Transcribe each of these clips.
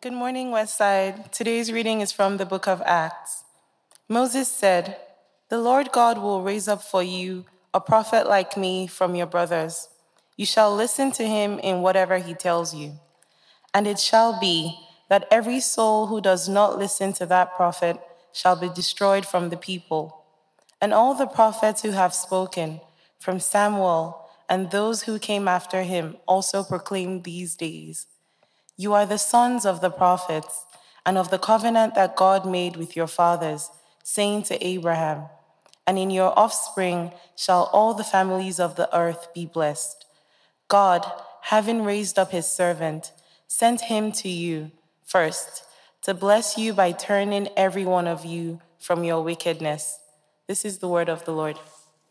Good morning, Westside. Today's reading is from the book of Acts. Moses said, "The Lord God will raise up for you a prophet like me from your brothers. You shall listen to him in whatever he tells you. And it shall be that every soul who does not listen to that prophet shall be destroyed from the people. And all the prophets who have spoken, from Samuel and those who came after him, also proclaim these days. You are the sons of the prophets and of the covenant that God made with your fathers, saying to Abraham, 'And in your offspring shall all the families of the earth be blessed.' God, having raised up his servant, sent him to you first to bless you by turning every one of you from your wickedness." This is the word of the Lord.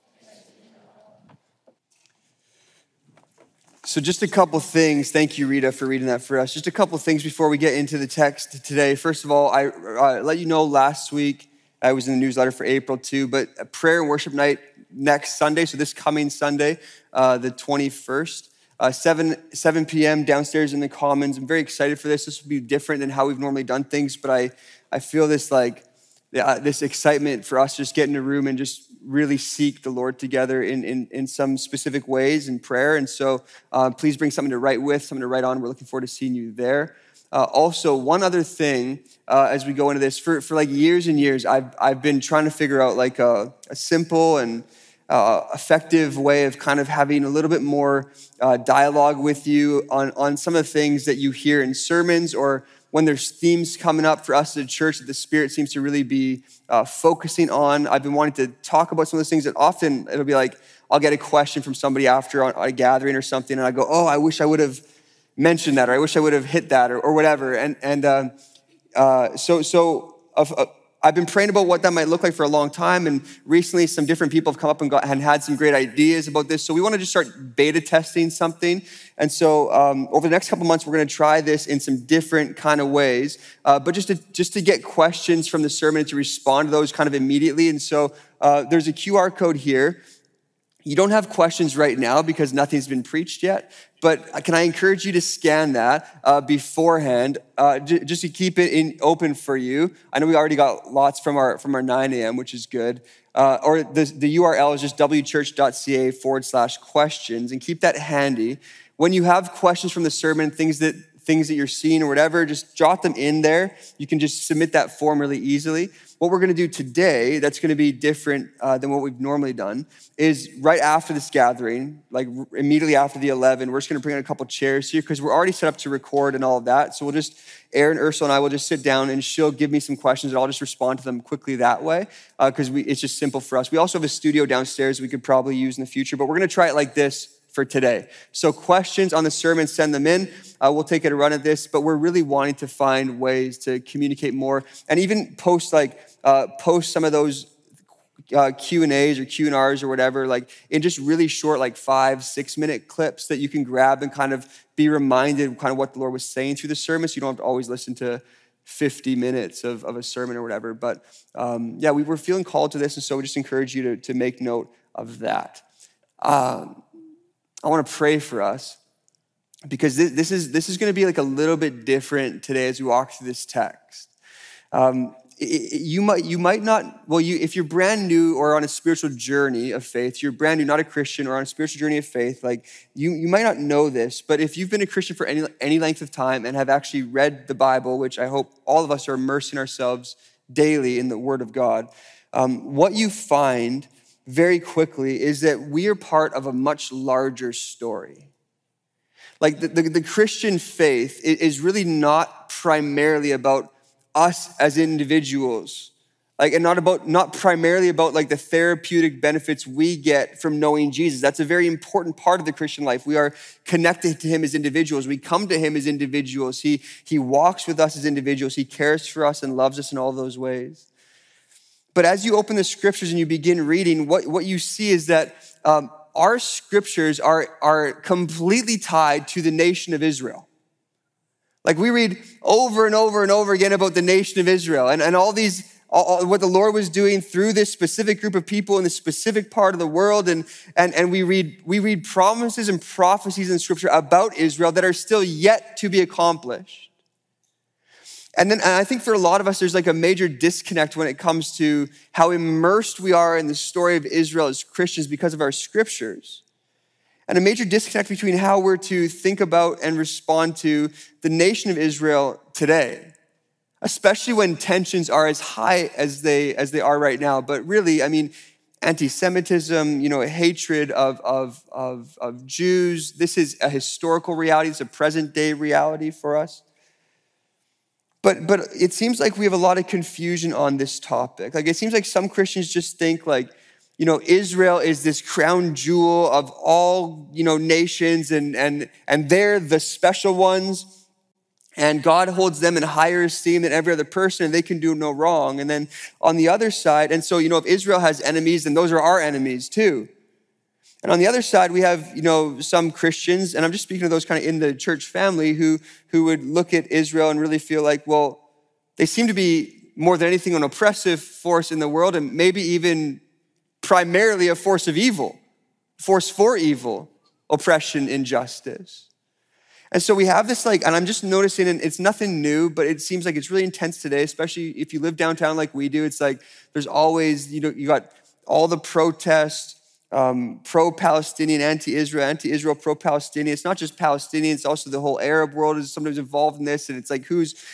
So just a couple things. Thank you, Rita, for reading that for us. Just a couple things before we get into the text today. First of all, I let you know last week, I was in the newsletter for April too, but a prayer and worship night next Sunday, so this coming Sunday, the 21st, 7 p.m. downstairs in the Commons. I'm very excited for this. This will be different than how we've normally done things, but I feel this this excitement for us just get in a room and just really seek the Lord together in some specific ways in prayer. And so please bring something to write with, something to write on. We're looking forward to seeing you there. Also, one other thing as we go into this, for like years and years, I've been trying to figure out like a simple and effective way of kind of having a little bit more dialogue with you on some of the things that you hear in sermons, or when there's themes coming up for us as a church that the Spirit seems to really be focusing on. I've been wanting to talk about some of those things, that often it'll be like, I'll get a question from somebody after on a gathering or something, and I go, oh, I wish I would have mentioned that, or I wish I would have hit that, or whatever. So I've been praying about what that might look like for a long time, and recently some different people have come up and had some great ideas about this. So we want to just start beta testing something. And so over the next couple months, we're going to try this in some different kind of ways, but just to get questions from the sermon and to respond to those kind of immediately. And so there's a QR code here. You don't have questions right now because nothing's been preached yet, but can I encourage you to scan that beforehand, just to keep it open for you. I know we already got lots from our 9 a.m., which is good. Or the URL is just wchurch.ca/questions, and keep that handy. When you have questions from the sermon, things that you're seeing or whatever, just jot them in there. You can just submit that form really easily. What we're going to do today, that's going to be different than what we've normally done, is right after this gathering, like immediately after the 11, we're just going to bring in a couple chairs here because we're already set up to record and all of that. So we'll just, Erin, Ursula, and I will just sit down, and she'll give me some questions, and I'll just respond to them quickly that way because it's just simple for us. We also have a studio downstairs we could probably use in the future, but we're going to try it like this for today. So questions on the sermon, send them in. We'll take a run at this, but we're really wanting to find ways to communicate more, and even post some of those Q&As or Q&Rs or whatever, like in just really short, like 5-6 minute clips that you can grab and kind of be reminded kind of what the Lord was saying through the sermon. So you don't have to always listen to 50 minutes of a sermon or whatever. But we were feeling called to this, and so we just encourage you to make note of that. I want to pray for us because this is going to be like a little bit different today as we walk through this text. You might not, if you're brand new or on a spiritual journey of faith, you're brand new, not a Christian, or on a spiritual journey of faith, like you might not know this, but if you've been a Christian for any length of time and have actually read the Bible, which I hope all of us are immersing ourselves daily in the Word of God, what you find very quickly is that we are part of a much larger story. Like the Christian faith is really not primarily about us as individuals, and not primarily about like the therapeutic benefits we get from knowing Jesus. That's a very important part of the Christian life. We are connected to him as individuals. We come to him as individuals. He walks with us as individuals. He cares for us and loves us in all those ways. But as you open the scriptures and you begin reading, what you see is that our scriptures are completely tied to the nation of Israel. Like we read over and over and over again about the nation of Israel and all what the Lord was doing through this specific group of people in this specific part of the world. And we read promises and prophecies in scripture about Israel that are still yet to be accomplished. And I think for a lot of us, there's like a major disconnect when it comes to how immersed we are in the story of Israel as Christians because of our scriptures. And a major disconnect between how we're to think about and respond to the nation of Israel today, especially when tensions are as high as they are right now. But really, I mean, anti-Semitism, hatred of Jews, this is a historical reality. It's a present day reality for us. But it seems like we have a lot of confusion on this topic. Like, it seems like some Christians just think like, Israel is this crown jewel of all, nations and they're the special ones. And God holds them in higher esteem than every other person, and they can do no wrong. And then on the other side, and so, if Israel has enemies, then those are our enemies too. And on the other side, we have, some Christians, and I'm just speaking of those kind of in the church family who would look at Israel and really feel like, well, they seem to be more than anything an oppressive force in the world, and maybe even primarily a force of evil, force for evil, oppression, injustice. And so we have this and I'm just noticing, and it's nothing new, but it seems like it's really intense today, especially if you live downtown like we do. It's like there's always, you got all the protests, pro-Palestinian, anti-Israel, pro-Palestinian. It's not just Palestinian, it's also the whole Arab world is sometimes involved in this. And it's like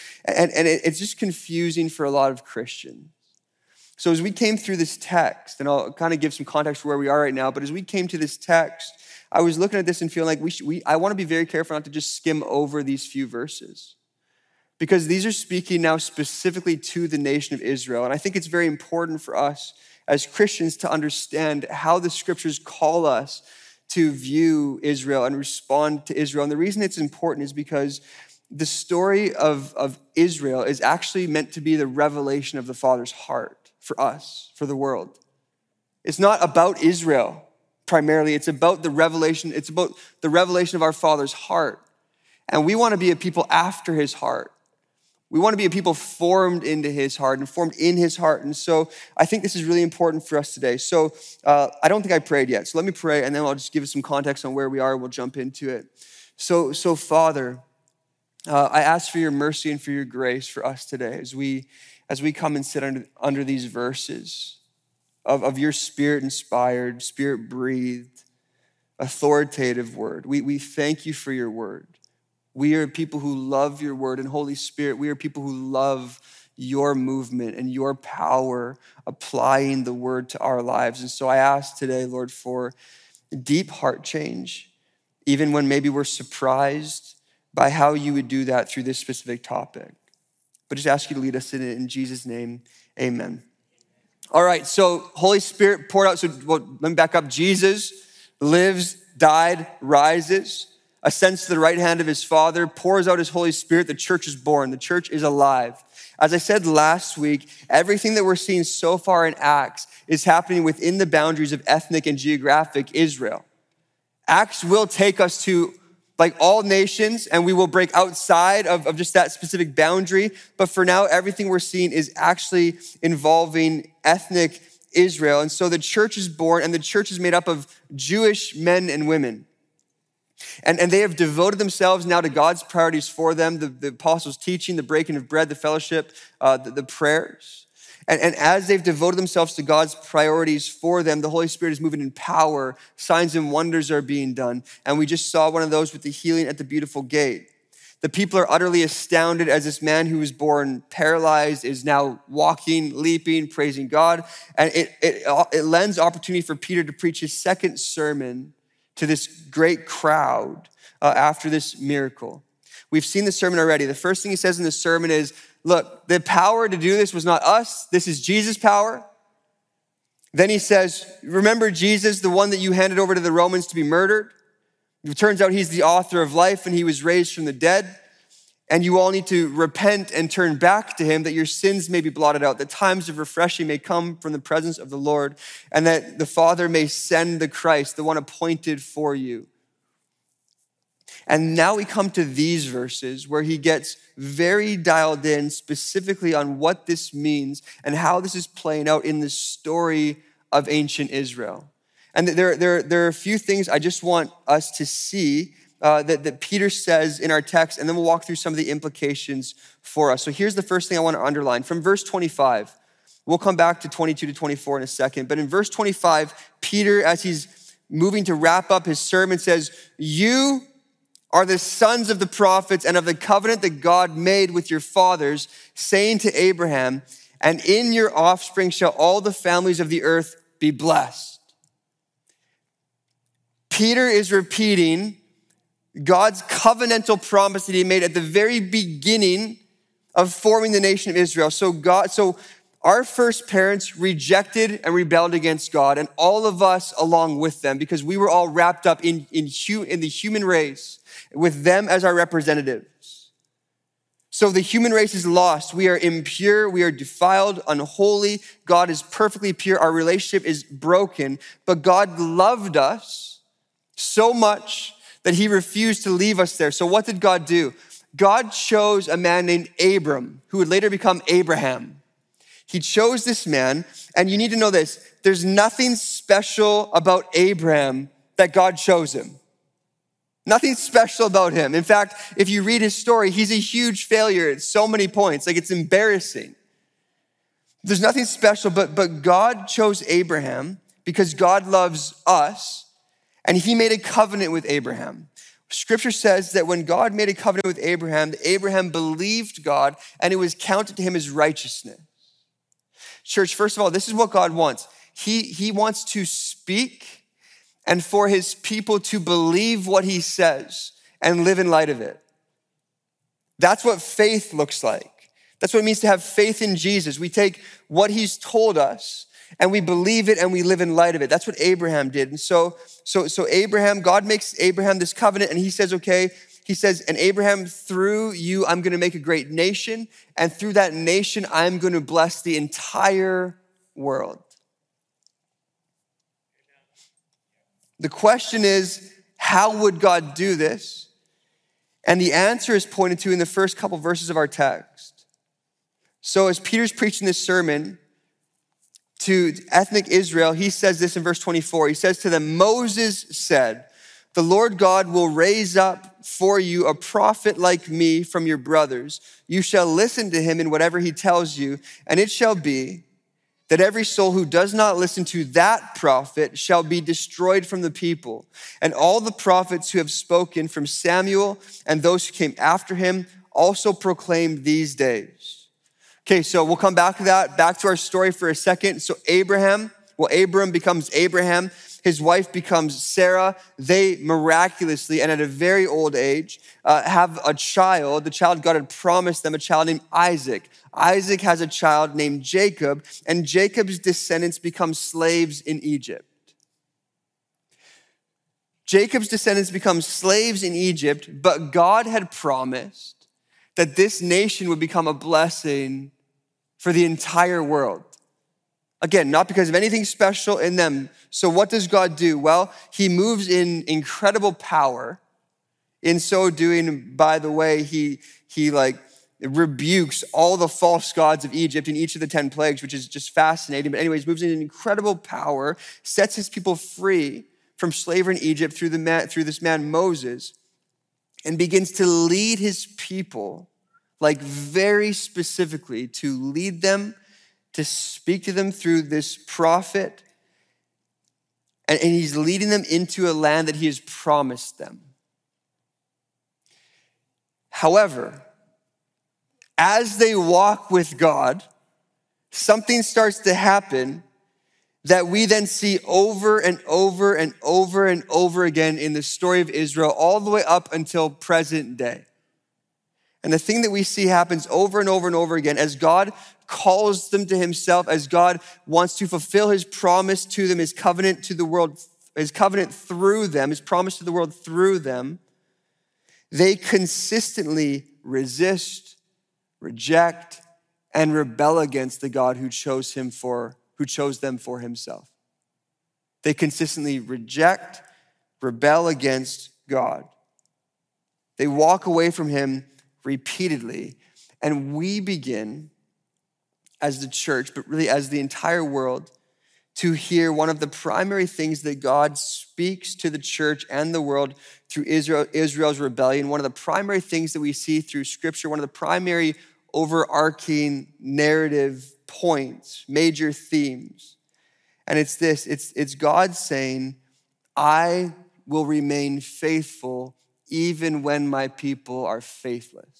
it's just confusing for a lot of Christians. So as we came through this text, and I'll kind of give some context for where we are right now, but as we came to this text, I was looking at this and feeling like I want to be very careful not to just skim over these few verses, because these are speaking now specifically to the nation of Israel. And I think it's very important for us as Christians to understand how the scriptures call us to view Israel and respond to Israel. And the reason it's important is because the story of Israel is actually meant to be the revelation of the Father's heart for us, for the world. It's not about Israel primarily. It's about the revelation. It's about the revelation of our Father's heart. And we want to be a people after his heart. We want to be a people formed into his heart and formed in his heart. And so I think this is really important for us today. So I don't think I prayed yet. So let me pray, and then I'll just give us some context on where we are. We'll jump into it. So Father, I ask for your mercy and for your grace for us today as we come and sit under these verses of your Spirit-inspired, Spirit-breathed, authoritative word. We thank you for your word. We are people who love your word, and Holy Spirit, we are people who love your movement and your power applying the word to our lives. And so I ask today, Lord, for deep heart change, even when maybe we're surprised by how you would do that through this specific topic. But just ask you to lead us in it in Jesus' name, amen. All right, so Holy Spirit poured out. So let me back up. Jesus lives, died, rises, ascends to the right hand of his Father, pours out his Holy Spirit. The church is born. The church is alive. As I said last week, everything that we're seeing so far in Acts is happening within the boundaries of ethnic and geographic Israel. Acts will take us to all nations, and we will break outside of just that specific boundary. But for now, everything we're seeing is actually involving ethnic Israel. And so the church is born, and the church is made up of Jewish men and women. And they have devoted themselves now to God's priorities for them, the apostles' teaching, the breaking of bread, the fellowship, the prayers. And as they've devoted themselves to God's priorities for them, the Holy Spirit is moving in power. Signs and wonders are being done. And we just saw one of those with the healing at the Beautiful Gate. The people are utterly astounded as this man who was born paralyzed is now walking, leaping, praising God. And it lends opportunity for Peter to preach his second sermon to this great crowd after this miracle. We've seen the sermon already. The first thing he says in the sermon is, look, the power to do this was not us. This is Jesus' power. Then he says, remember Jesus, the one that you handed over to the Romans to be murdered? It turns out he's the author of life, and he was raised from the dead. And you all need to repent and turn back to him, that your sins may be blotted out, that times of refreshing may come from the presence of the Lord, and that the Father may send the Christ, the one appointed for you. And now we come to these verses where he gets very dialed in specifically on what this means and how this is playing out in the story of ancient Israel. And there are a few things I just want us to see that Peter says in our text, and then we'll walk through some of the implications for us. So here's the first thing I want to underline. From verse 25, we'll come back to 22 to 24 in a second, but in verse 25, Peter, as he's moving to wrap up his sermon, says, "You are the sons of the prophets and of the covenant that God made with your fathers, saying to Abraham, and in your offspring shall all the families of the earth be blessed." Peter is repeating God's covenantal promise that he made at the very beginning of forming the nation of Israel. So our first parents rejected and rebelled against God, and all of us along with them, because we were all wrapped up in the human race with them as our representatives. So the human race is lost. We are impure, we are defiled, unholy. God is perfectly pure. Our relationship is broken, but God loved us so much that he refused to leave us there. So what did God do? God chose a man named Abram, who would later become Abraham. He chose this man, and you need to know this. There's nothing special about Abraham that God chose him. Nothing special about him. In fact, if you read his story, he's a huge failure at so many points. Like, it's embarrassing. There's nothing special, but God chose Abraham because God loves us, and he made a covenant with Abraham. Scripture says that when God made a covenant with Abraham, Abraham believed God, and it was counted to him as righteousness. Church, first of all, this is what God wants. He wants to speak and for his people to believe what he says and live in light of it. That's what faith looks like. That's what it means to have faith in Jesus. We take what he's told us and we believe it and we live in light of it. That's what Abraham did. And so Abraham, God makes Abraham this covenant, and he says, okay, he says, and Abraham, through you, I'm gonna make a great nation, and through that nation, I'm gonna bless the entire world. The question is, how would God do this? And the answer is pointed to in the first couple verses of our text. So as Peter's preaching this sermon to ethnic Israel, he says this in verse 24. He says to them, "Moses said, the Lord God will raise up for you a prophet like me from your brothers. You shall listen to him in whatever he tells you, and it shall be that every soul who does not listen to that prophet shall be destroyed from the people. And all the prophets who have spoken from Samuel and those who came after him also proclaimed these days." Okay, so we'll come back to that, back to our story for a second. So Abram becomes Abraham. His wife becomes Sarah. They miraculously, and at a very old age, have a child. The child God had promised them, a child named Isaac. Isaac has a child named Jacob, and Jacob's descendants become slaves in Egypt. Jacob's descendants become slaves in Egypt, but God had promised that this nation would become a blessing for the entire world. Again, not because of anything special in them. So what does God do? Well, he moves in incredible power. In so doing, by the way, he rebukes all the false gods of Egypt in each of the 10 plagues, which is just fascinating. But anyways, moves in incredible power, sets his people free from slavery in Egypt through this man Moses, and begins to lead his people, like very specifically, to lead them, to speak to them through this prophet. And he's leading them into a land that he has promised them. However, as they walk with God, something starts to happen that we then see over and over and over and over again in the story of Israel, all the way up until present day. And the thing that we see happens over and over and over again as God calls them to himself, as God wants to fulfill his promise to them, his covenant to the world, his covenant through them, his promise to the world through them, they consistently resist, reject, and rebel against the God who chose them for himself. They consistently reject, rebel against God. They walk away from him repeatedly, and we begin as the church, but really as the entire world, to hear one of the primary things that God speaks to the church and the world through Israel's rebellion. One of the primary things that we see through Scripture, one of the primary overarching narrative points, major themes. And it's this, it's God saying, I will remain faithful even when my people are faithless.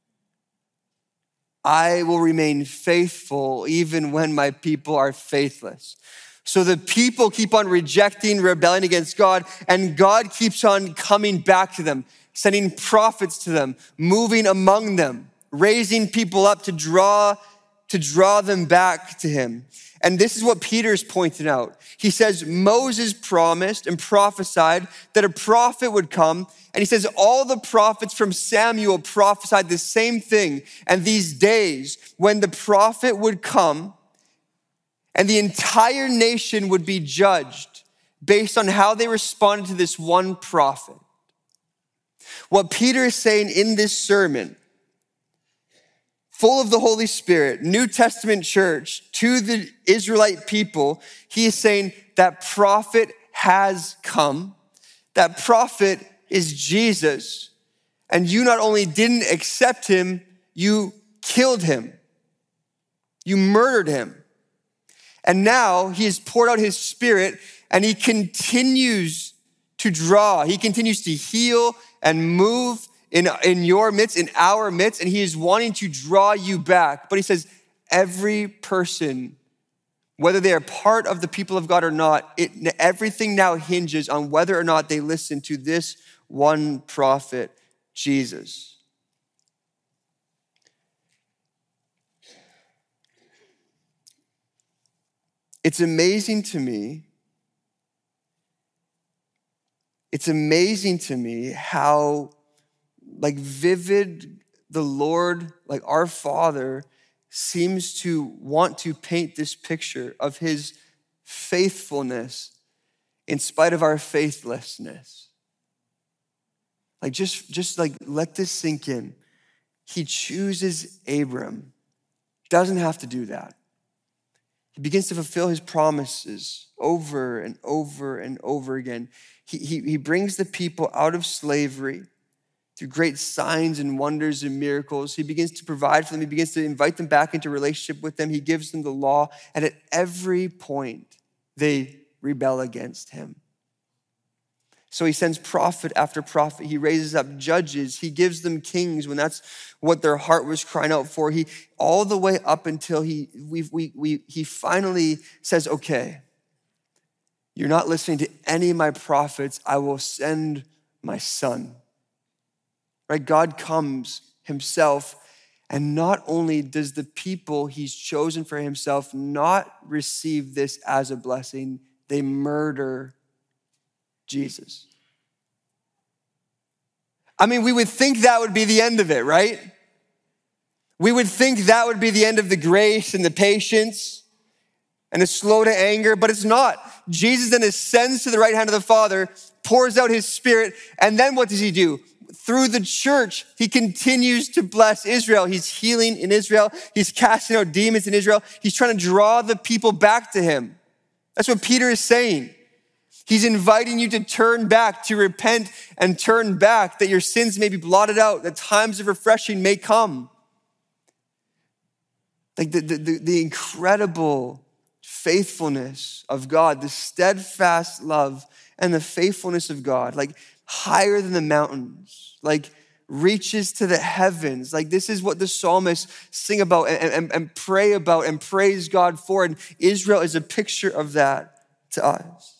I will remain faithful even when my people are faithless. So the people keep on rejecting, rebelling against God, and God keeps on coming back to them, sending prophets to them, moving among them, raising people up to draw them back to him. And this is what Peter's pointing out. He says, Moses promised and prophesied that a prophet would come. And he says, all the prophets from Samuel prophesied the same thing. And these days, when the prophet would come, and the entire nation would be judged based on how they responded to this one prophet. What Peter is saying in this sermon, full of the Holy Spirit, New Testament church, to the Israelite people, he is saying that prophet has come. That prophet is Jesus. And you not only didn't accept him, you killed him. You murdered him. And now he has poured out his Spirit and he continues to draw. He continues to heal and move in your midst, in our midst, and he is wanting to draw you back. But he says, every person, whether they are part of the people of God or not, everything now hinges on whether or not they listen to this one prophet, Jesus. It's amazing to me how vivid the Lord, our Father, seems to want to paint this picture of his faithfulness in spite of our faithlessness. Just let this sink in. He chooses Abram. Doesn't have to do that. He begins to fulfill his promises over and over and over again. He brings the people out of slavery through great signs and wonders and miracles. He begins to provide for them. He begins to invite them back into relationship with them. He gives them the law. And at every point, they rebel against him. So he sends prophet after prophet. He raises up judges. He gives them kings when that's what their heart was crying out for. He all the way up until he finally says, okay, you're not listening to any of my prophets. I will send my son. Right? God comes himself, and not only does the people he's chosen for himself not receive this as a blessing, they murder Jesus. I mean, we would think that would be the end of it, right? We would think that would be the end of the grace and the patience and the slow to anger, but it's not. Jesus then ascends to the right hand of the Father, pours out his Spirit, and then what does he do? Through the church, he continues to bless Israel. He's healing in Israel. He's casting out demons in Israel. He's trying to draw the people back to him. That's what Peter is saying. He's inviting you to turn back, to repent and turn back, that your sins may be blotted out, that times of refreshing may come. The incredible faithfulness of God, the steadfast love and the faithfulness of God, higher than the mountains, reaches to the heavens. This is what the psalmists sing about and pray about and praise God for. And Israel is a picture of that to us.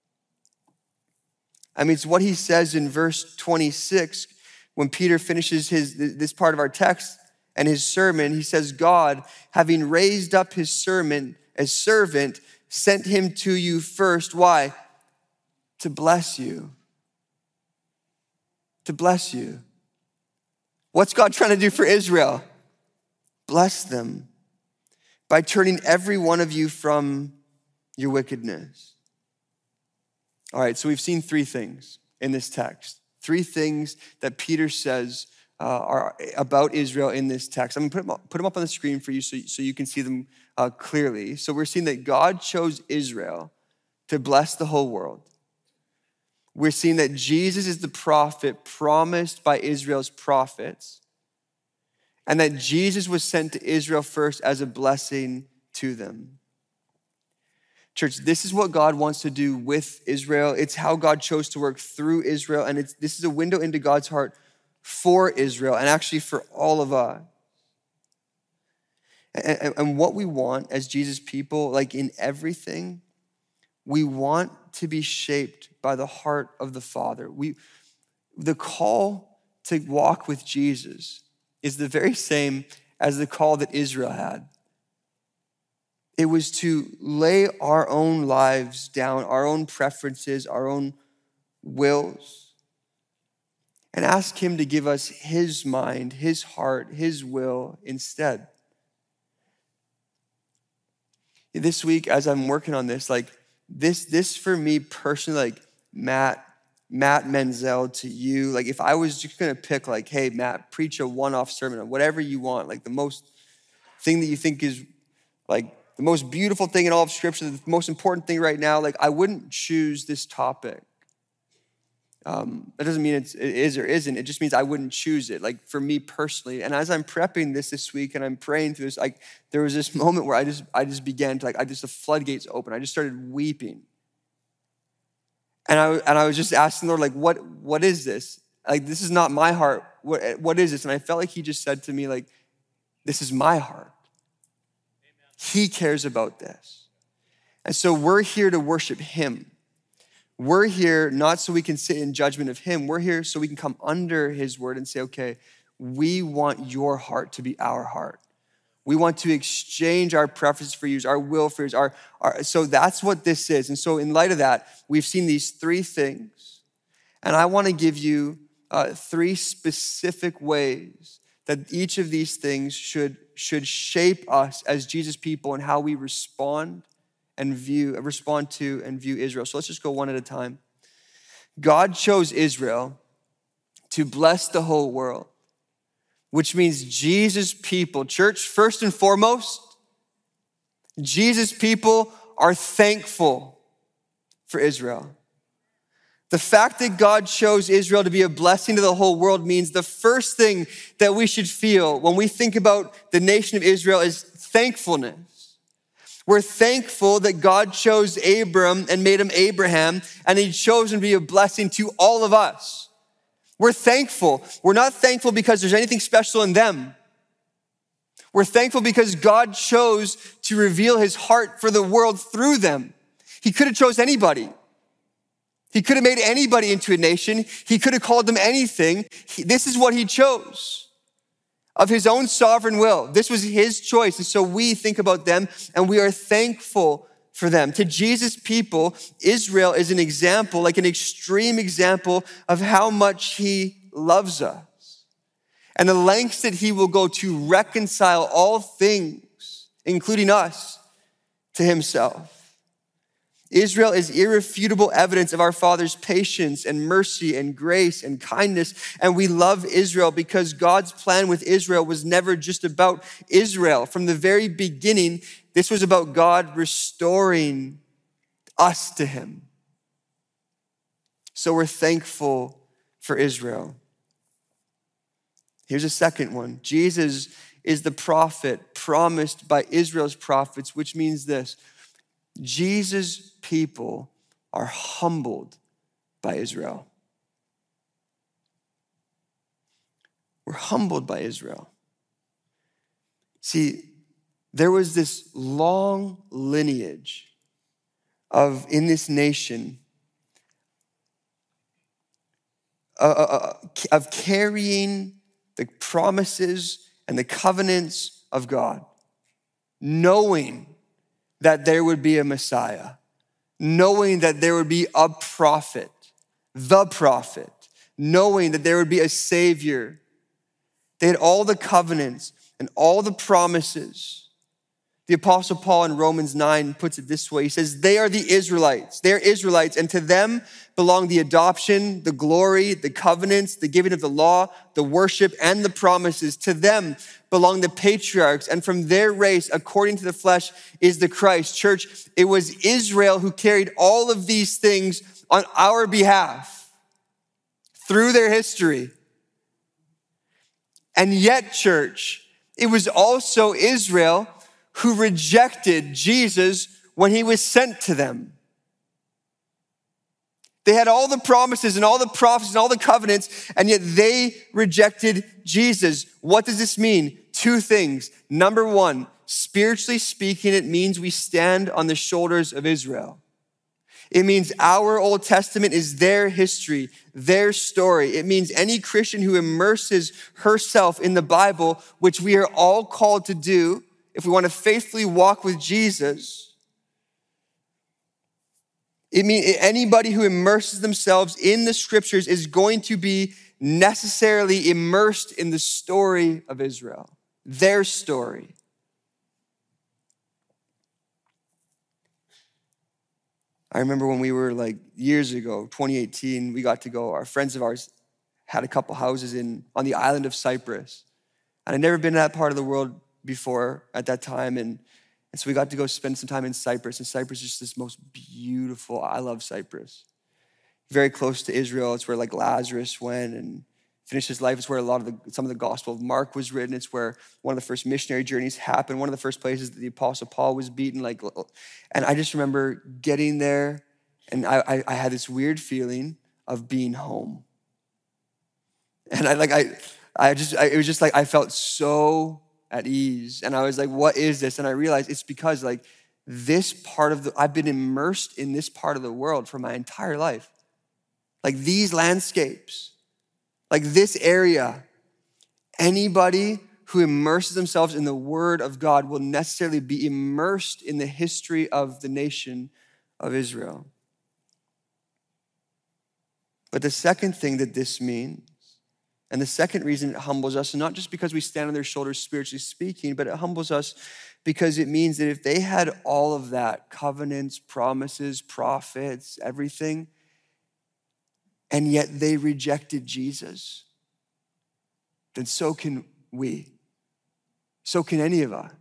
I mean, it's what he says in verse 26 when Peter finishes this part of our text and his sermon. He says, God, having raised up his servant, sent him to you first. Why? To bless you. To bless you. What's God trying to do for Israel? Bless them by turning every one of you from your wickedness. All right, so we've seen three things in this text. Three things that Peter says are about Israel in this text. I'm gonna put them up on the screen for you so you can see them clearly. So we're seeing that God chose Israel to bless the whole world. We're seeing that Jesus is the prophet promised by Israel's prophets, and that Jesus was sent to Israel first as a blessing to them. Church, this is what God wants to do with Israel. It's how God chose to work through Israel, and this is a window into God's heart for Israel, and actually for all of us. And what we want as Jesus people, like in everything, we want to be shaped by the heart of the Father. The call to walk with Jesus is the very same as the call that Israel had. It was to lay our own lives down, our own preferences, our own wills, and ask him to give us his mind, his heart, his will instead. This week, as I'm working on this, like this for me personally, like Matt Menzel to you, like if I was just gonna pick like, hey, Matt, preach a one-off sermon or whatever you want, like the most thing that you think is like the most beautiful thing in all of Scripture, the most important thing right now, like I wouldn't choose this topic. That doesn't mean it is or isn't. It just means I wouldn't choose it, like for me personally. And as I'm prepping this week and I'm praying through this, like there was this moment where I just began to the floodgates open. I just started weeping. And I was just asking the Lord, like, what is this? Like, this is not my heart. What is this? And I felt like he just said to me, like, this is my heart. Amen. He cares about this. And so we're here to worship him. We're here not so we can sit in judgment of him. We're here so we can come under his word and say, okay, we want your heart to be our heart. We want to exchange our preferences for yours, our will for yours. So that's what this is. And so in light of that, we've seen these three things. And I want to give you three specific ways that each of these things should shape us as Jesus people and how we respond to and view Israel. So let's just go one at a time. God chose Israel to bless the whole world, which means Jesus people, church, first and foremost, Jesus people are thankful for Israel. The fact that God chose Israel to be a blessing to the whole world means the first thing that we should feel when we think about the nation of Israel is thankfulness. We're thankful that God chose Abram and made him Abraham, and he chose him to be a blessing to all of us. We're thankful. We're not thankful because there's anything special in them. We're thankful because God chose to reveal his heart for the world through them. He could have chose anybody. He could have made anybody into a nation. He could have called them anything. This is what he chose. Of his own sovereign will. This was his choice. And so we think about them and we are thankful for them. To Jesus people, Israel is an example, like an extreme example of how much he loves us and the lengths that he will go to reconcile all things, including us, to himself. Israel is irrefutable evidence of our Father's patience and mercy and grace and kindness. And we love Israel because God's plan with Israel was never just about Israel. From the very beginning, this was about God restoring us to him. So we're thankful for Israel. Here's a second one. Jesus is the prophet promised by Israel's prophets, which means this. Jesus' people are humbled by Israel. We're humbled by Israel. See, there was this long lineage in this nation of carrying the promises and the covenants of God, knowing that there would be a Messiah, knowing that there would be a prophet, the prophet, knowing that there would be a Savior. They had all the covenants and all the promises The Apostle Paul in Romans 9 puts it this way. He says, they are the Israelites. They are Israelites, and to them belong the adoption, the glory, the covenants, the giving of the law, the worship, and the promises. To them belong the patriarchs, and from their race, according to the flesh, is the Christ. Church, it was Israel who carried all of these things on our behalf through their history. And yet, church, it was also Israel who rejected Jesus when he was sent to them. They had all the promises and all the prophecies and all the covenants, and yet they rejected Jesus. What does this mean? Two things. Number one, spiritually speaking, it means we stand on the shoulders of Israel. It means our Old Testament is their history, their story. It means any Christian who immerses herself in the Bible, which we are all called to do, if we want to faithfully walk with Jesus, it means anybody who immerses themselves in the scriptures is going to be necessarily immersed in the story of Israel, their story. I remember when we were years ago, 2018, we got to go, our friends of ours had a couple houses on the island of Cyprus. And I'd never been to that part of the world before at that time. And so we got to go spend some time in Cyprus. And Cyprus is just this most beautiful, I love Cyprus. Very close to Israel. It's where Lazarus went and finished his life. It's where some of the Gospel of Mark was written. It's where one of the first missionary journeys happened. One of the first places that the Apostle Paul was beaten. And I just remember getting there, and I had this weird feeling of being home. And it was just I felt so at ease. And I was like, what is this? And I realized it's because this part of I've been immersed in this part of the world for my entire life. These landscapes, this area, anybody who immerses themselves in the Word of God will necessarily be immersed in the history of the nation of Israel. But the second thing that this means, and the second reason it humbles us, and not just because we stand on their shoulders spiritually speaking, but it humbles us because it means that if they had all of that, covenants, promises, prophets, everything, and yet they rejected Jesus, then so can we. So can any of us.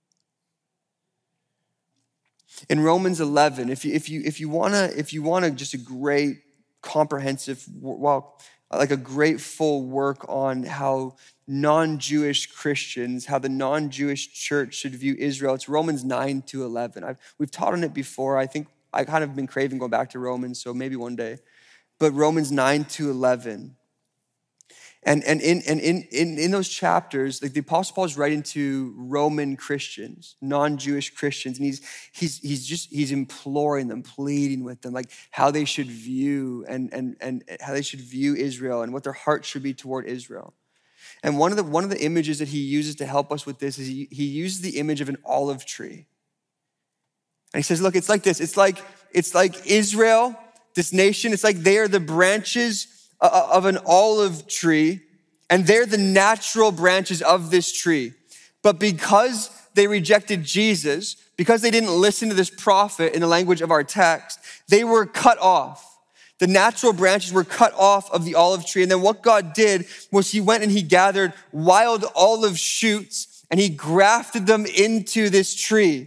In Romans 11, if you wanna just a great comprehensive, a great full work on how non-Jewish Christians, how the non-Jewish church should view Israel, it's Romans 9-11. We've taught on it before. I think I kind of been craving going back to Romans, so maybe one day. But Romans 9-11. And in those chapters, the Apostle Paul is writing to Roman Christians, non-Jewish Christians, and he's imploring them, pleading with them, how they should view and how they should view Israel and what their heart should be toward Israel. And one of the images that he uses to help us with this is he uses the image of an olive tree. And he says, look, it's like this. It's like Israel, this nation. It's like they are the branches of an olive tree, and they're the natural branches of this tree. But because they rejected Jesus, because they didn't listen to this prophet in the language of our text, they were cut off. The natural branches were cut off of the olive tree. And then what God did was he went and he gathered wild olive shoots and he grafted them into this tree.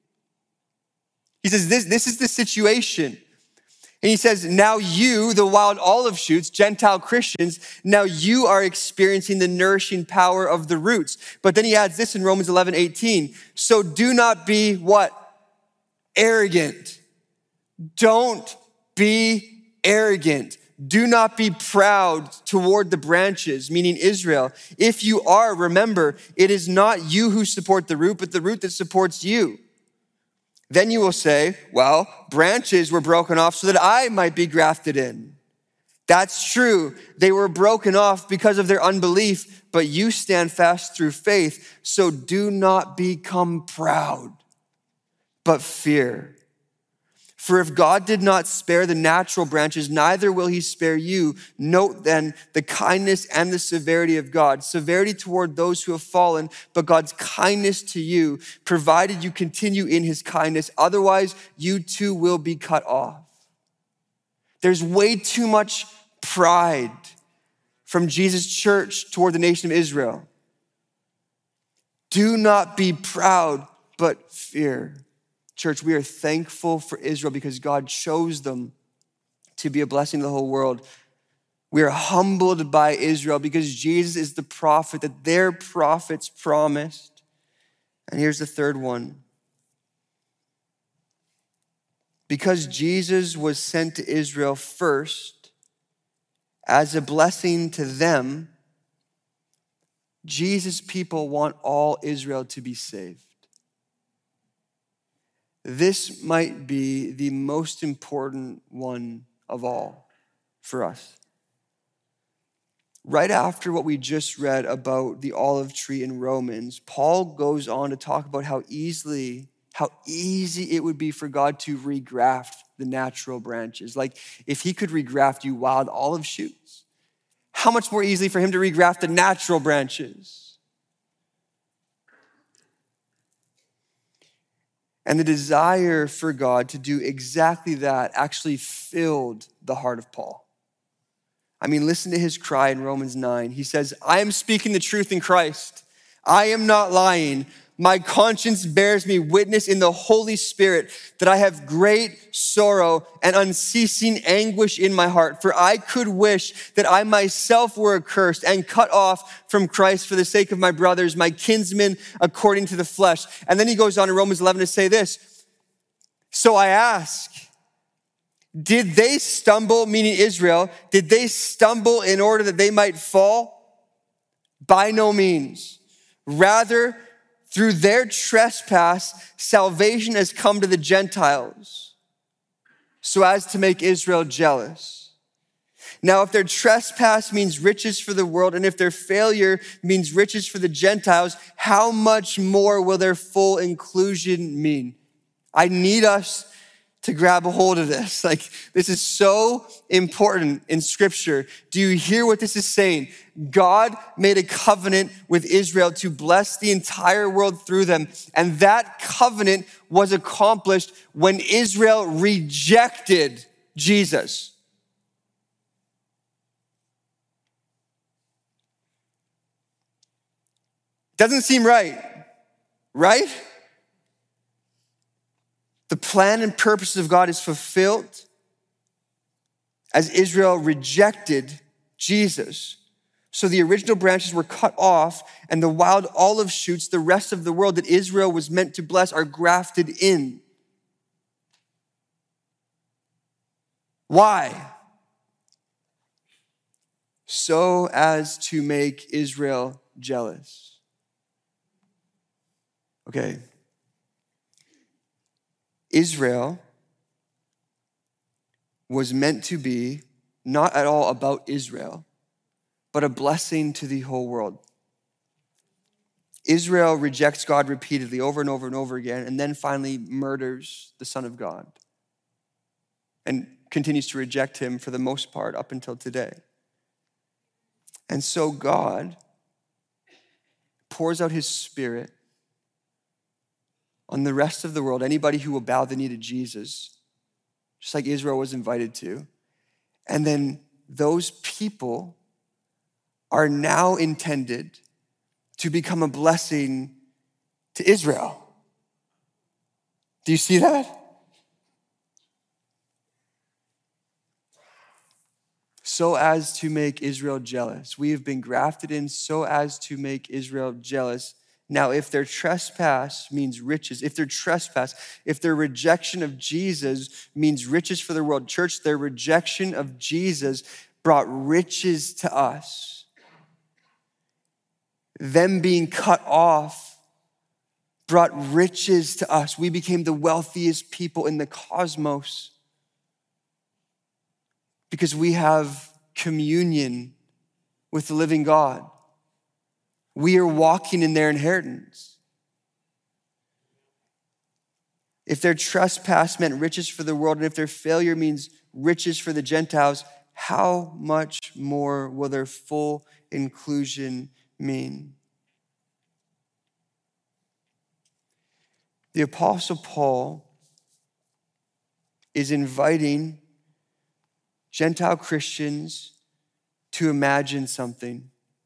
He says, this is the situation. And he says, now you, the wild olive shoots, Gentile Christians, now you are experiencing the nourishing power of the roots. But then he adds this in Romans 11:18. So do not be what? Arrogant. Don't be arrogant. Do not be proud toward the branches, meaning Israel. If you are, remember, it is not you who support the root, but the root that supports you. Then you will say, well, branches were broken off so that I might be grafted in. That's true. They were broken off because of their unbelief, but you stand fast through faith. So do not become proud, but fear. For if God did not spare the natural branches, neither will he spare you. Note then the kindness and the severity of God. Severity toward those who have fallen, but God's kindness to you, provided you continue in his kindness. Otherwise, you too will be cut off. There's way too much pride from Jesus' church toward the nation of Israel. Do not be proud, but fear. Church, we are thankful for Israel because God chose them to be a blessing to the whole world. We are humbled by Israel because Jesus is the prophet that their prophets promised. And here's the third one. Because Jesus was sent to Israel first as a blessing to them, Jesus' people want all Israel to be saved. This might be the most important one of all for us. Right after what we just read about the olive tree in Romans, Paul goes on to talk about how easy it would be for God to regraft the natural branches. Like if he could regraft you wild olive shoots, how much more easily for him to regraft the natural branches? And the desire for God to do exactly that actually filled the heart of Paul. I mean, listen to his cry in Romans 9. He says, I am speaking the truth in Christ. I am not lying. My conscience bears me witness in the Holy Spirit that I have great sorrow and unceasing anguish in my heart. For I could wish that I myself were accursed and cut off from Christ for the sake of my brothers, my kinsmen according to the flesh. And then he goes on in Romans 11 to say this. So I ask, did they stumble, meaning Israel, did they stumble in order that they might fall? By no means. Rather, through their trespass, salvation has come to the Gentiles, so as to make Israel jealous. Now, if their trespass means riches for the world, and if their failure means riches for the Gentiles, how much more will their full inclusion mean? I need us to grab a hold of this. Like, this is so important in Scripture. Do you hear what this is saying? God made a covenant with Israel to bless the entire world through them. And that covenant was accomplished when Israel rejected Jesus. Doesn't seem right, right? The plan and purposes of God is fulfilled as Israel rejected Jesus. So the original branches were cut off, and the wild olive shoots, the rest of the world that Israel was meant to bless, are grafted in. Why? So as to make Israel jealous. Okay. Israel was meant to be not at all about Israel, but a blessing to the whole world. Israel rejects God repeatedly over and over and over again, and then finally murders the Son of God and continues to reject him for the most part up until today. And so God pours out his Spirit on the rest of the world, anybody who will bow the knee to Jesus, just like Israel was invited to. And then those people are now intended to become a blessing to Israel. Do you see that? So as to make Israel jealous. We have been grafted in so as to make Israel jealous. Now, if their trespass means riches, if their rejection of Jesus means riches for the world, church, their rejection of Jesus brought riches to us. Them being cut off brought riches to us. We became the wealthiest people in the cosmos because we have communion with the living God. We are walking in their inheritance. if their trespass meant riches for the world, and if their failure means riches for the Gentiles, how much more will their full inclusion mean? The Apostle Paul is inviting Gentile Christians to imagine something.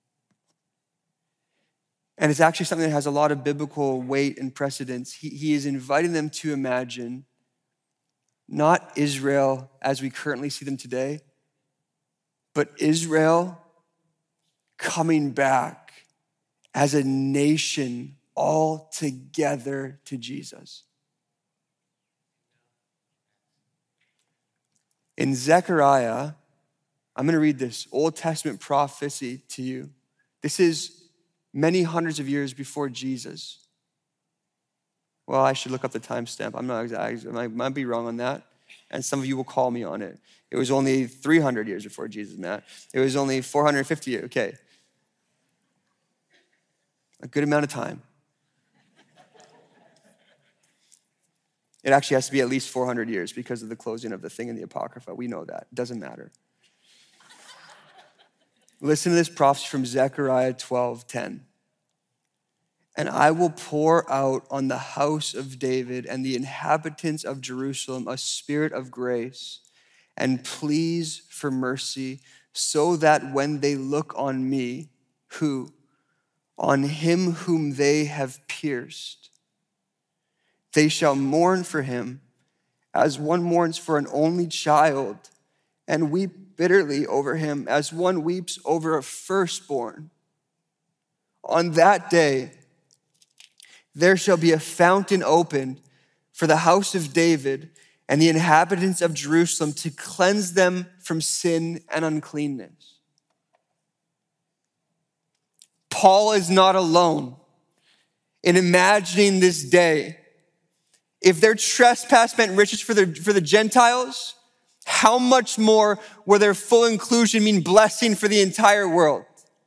And it's actually something that has a lot of biblical weight and precedence. He is inviting them to imagine not Israel as we currently see them today, but Israel coming back as a nation all together to Jesus. In Zechariah, I'm gonna read this Old Testament prophecy to you. This is many hundreds of years before Jesus. Well, I should look up the timestamp. I'm not exact. I might be wrong on that. And some of you will call me on it. It was only 300 years before Jesus, Matt. It was only 450 years. Okay. A good amount of time. It actually has to be at least 400 years because of the closing of the thing in the Apocrypha. We know that. It doesn't matter. Listen to this prophecy from Zechariah 12:10. And I will pour out on the house of David and the inhabitants of Jerusalem a spirit of grace and pleas for mercy, so that when they look on me, who? On him whom they have pierced, they shall mourn for him as one mourns for an only child, and weep bitterly over him as one weeps over a firstborn. On that day, there shall be a fountain opened for the house of David and the inhabitants of Jerusalem to cleanse them from sin and uncleanness. Paul is not alone in imagining this day. If their trespass meant riches for the Gentiles, how much more will their full inclusion mean blessing for the entire world?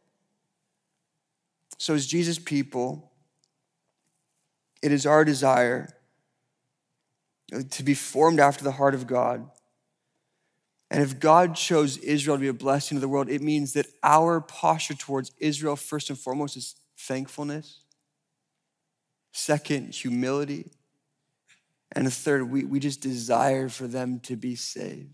So as Jesus' people, it is our desire to be formed after the heart of God. And if God chose Israel to be a blessing to the world, it means that our posture towards Israel, first and foremost, is thankfulness. Second, humility. And third, we just desire for them to be saved.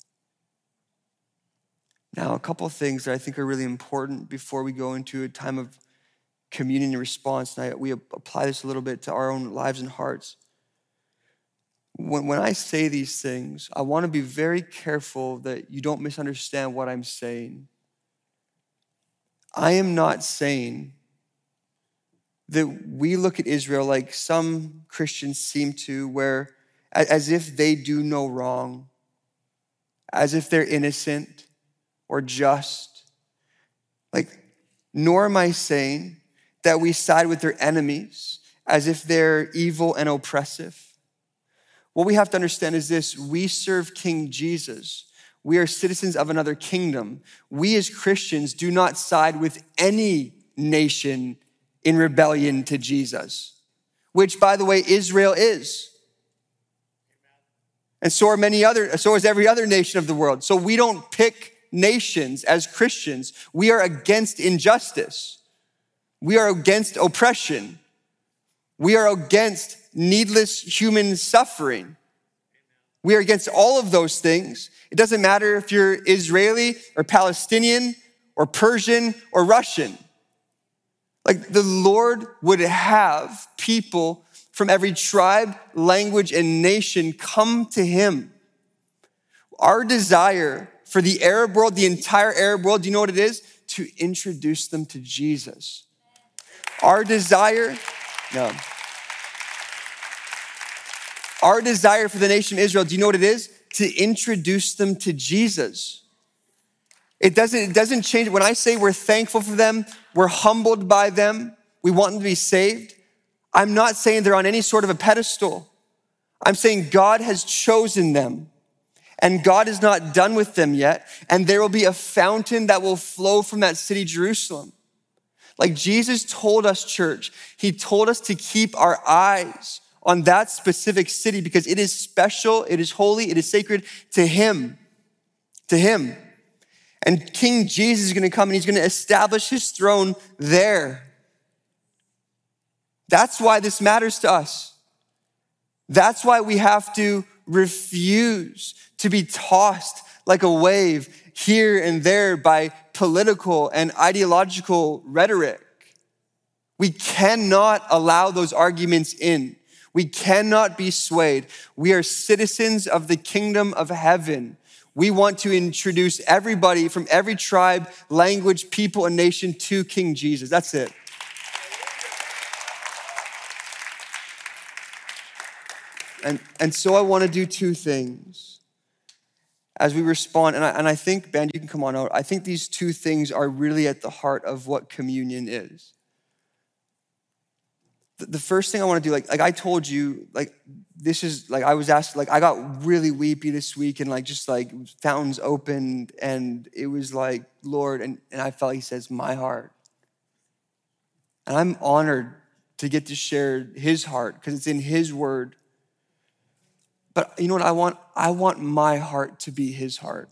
Now, a couple of things that I think are really important before we go into a time of communion and response, and we apply this a little bit to our own lives and hearts. When I say these things, I want to be very careful that you don't misunderstand what I'm saying. I am not saying that we look at Israel like some Christians seem to, where as if they do no wrong, as if they're innocent or just. Nor am I saying that we side with their enemies as if they're evil and oppressive. What we have to understand is this: we serve King Jesus. We are citizens of another kingdom. We as Christians do not side with any nation in rebellion to Jesus, which, by the way, Israel is. And so is every other nation of the world. So we don't pick nations as Christians. We are against injustice. We are against oppression. We are against needless human suffering. We are against all of those things. It doesn't matter if you're Israeli or Palestinian or Persian or Russian. The Lord would have people from every tribe, language, and nation come to him. Our desire for the Arab world, the entire Arab world, do you know what it is? To introduce them to Jesus. Our desire for the nation of Israel, do you know what it is? To introduce them to Jesus. It doesn't change. When I say we're thankful for them, we're humbled by them, we want them to be saved, I'm not saying they're on any sort of a pedestal. I'm saying God has chosen them, and God is not done with them yet, and there will be a fountain that will flow from that city, Jerusalem. Like Jesus told us, church, he told us to keep our eyes on that specific city because it is special, it is holy, it is sacred to him. To him. And King Jesus is gonna come and he's gonna establish his throne there. That's why this matters to us. That's why we have to refuse to be tossed like a wave here and there by political and ideological rhetoric. We cannot allow those arguments in. We cannot be swayed. We are citizens of the kingdom of heaven. We want to introduce everybody from every tribe, language, people, and nation to King Jesus. That's it. And so I want to do two things as we respond. And I think, Ben, you can come on out. I think these two things are really at the heart of what communion is. The first thing I want to do, like I told you, this is I was asked, I got really weepy this week and fountains opened and it was like, Lord, and I felt he says, my heart. And I'm honored to get to share his heart because it's in his word. But you know what I want my heart to be his heart.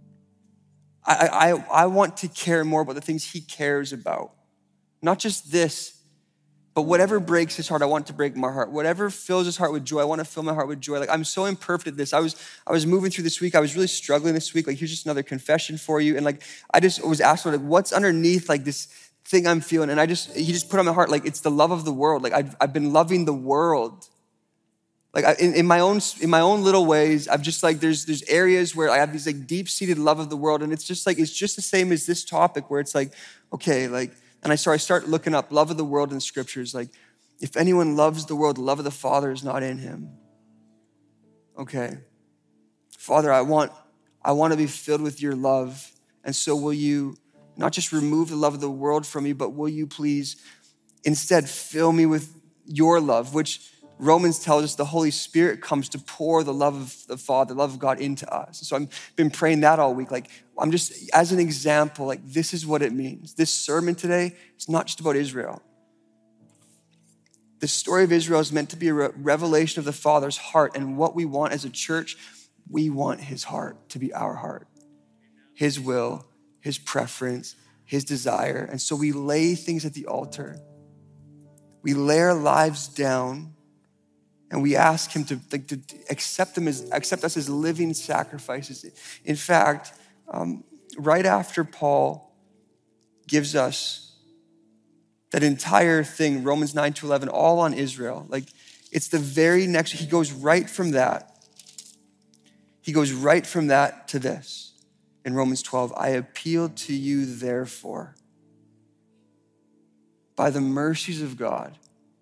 I want to care more about the things he cares about. Not just this, but whatever breaks his heart, I want to break my heart. Whatever fills his heart with joy, I want to fill my heart with joy. I'm so imperfect at this. I was moving through this week. I was really struggling this week. Here's just another confession for you. And I just was asked, what's underneath this thing I'm feeling? And he just put on my heart, it's the love of the world. I've been loving the world. In my own little ways, I've just there's areas where I have these deep-seated love of the world, and it's just the same as this topic where it's okay, and I start looking up love of the world in scriptures, if anyone loves the world, the love of the Father is not in him. Okay, Father, I want to be filled with your love, and so will you not just remove the love of the world from me, but will you please instead fill me with your love, which Romans tells us the Holy Spirit comes to pour the love of the Father, the love of God into us. So I've been praying that all week. I'm just, as an example, this is what it means. This sermon today is not just about Israel. The story of Israel is meant to be a revelation of the Father's heart. And what we want as a church, we want his heart to be our heart. His will, his preference, his desire. And so we lay things at the altar. We lay our lives down. And we ask him to accept us as living sacrifices. In fact, right after Paul gives us that entire thing, Romans 9-11, all on Israel, it's the very next, he goes right from that. He goes right from that to this. In Romans 12, I appeal to you, therefore, by the mercies of God,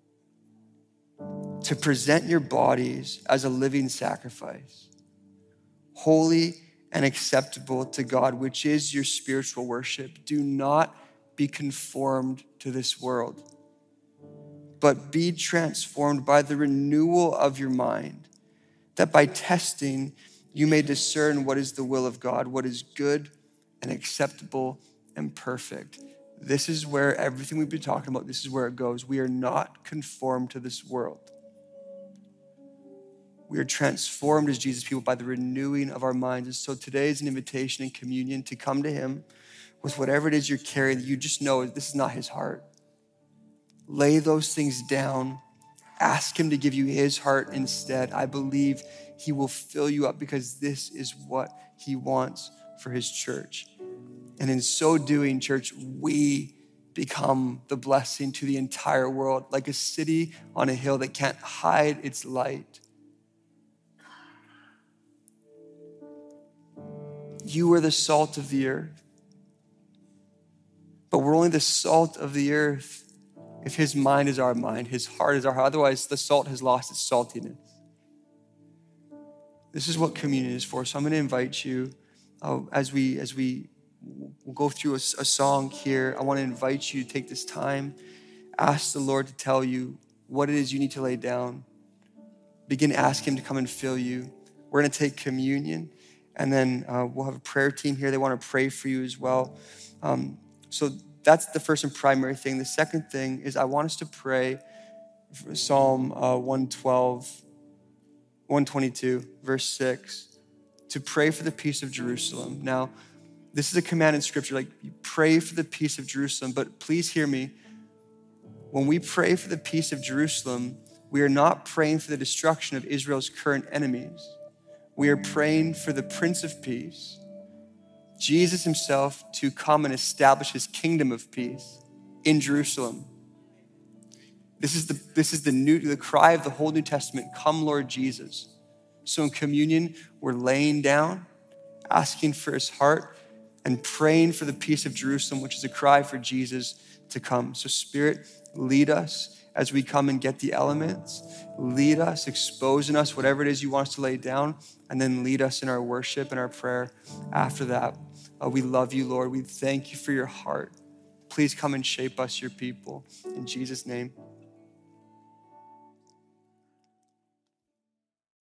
to present your bodies as a living sacrifice, holy and acceptable to God, which is your spiritual worship. Do not be conformed to this world, but be transformed by the renewal of your mind, that by testing you may discern what is the will of God, what is good and acceptable and perfect. This is where everything we've been talking about, this is where it goes. We are not conformed to this world. We are transformed as Jesus people by the renewing of our minds. And so today is an invitation in communion to come to him with whatever it is you're carrying that you just know this is not his heart. Lay those things down. Ask him to give you his heart instead. I believe he will fill you up because this is what he wants for his church. And in so doing, church, we become the blessing to the entire world, like a city on a hill that can't hide its light. You are the salt of the earth. But we're only the salt of the earth if his mind is our mind, his heart is our heart. Otherwise, the salt has lost its saltiness. This is what communion is for. So I'm going to invite you, as we we'll go through a song here, I want to invite you to take this time, ask the Lord to tell you what it is you need to lay down. Begin to ask him to come and fill you. We're going to take communion, and then we'll have a prayer team here. They want to pray for you as well. So that's the first and primary thing. The second thing is I want us to pray Psalm 122, verse 6, to pray for the peace of Jerusalem. Now, this is a command in scripture, like you pray for the peace of Jerusalem, but please hear me. When we pray for the peace of Jerusalem, we are not praying for the destruction of Israel's current enemies. We are praying for the Prince of Peace, Jesus himself, to come and establish his kingdom of peace in Jerusalem. This is the cry of the whole New Testament, come Lord Jesus. So in communion, we're laying down, asking for his heart, and praying for the peace of Jerusalem, which is a cry for Jesus to come. So Spirit, lead us as we come and get the elements. Lead us, expose in us whatever it is you want us to lay down, and then lead us in our worship and our prayer after that. We love you, Lord. We thank you for your heart. Please come and shape us, your people. In Jesus' name.